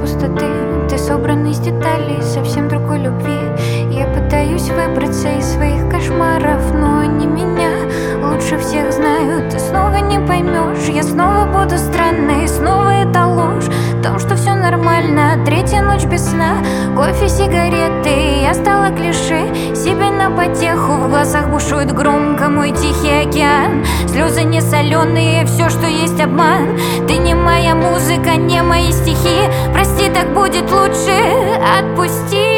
пустоты. Ты собран из деталей совсем другой любви. Я пытаюсь выбраться из своих кошмаров, но они меня лучше всех знают. Ты снова не поймешь, я снова буду странной. Снова это ложь в том, что все нормально. Третья ночь без сна, кофе, сигареты. Я стала клише, себе на потеху. В глазах бушует громко мой тихий океан. Слезы не соленые, все, что есть обман. Ты не моя музыка, не мои стихи. Прости, так будет лучше, отпусти.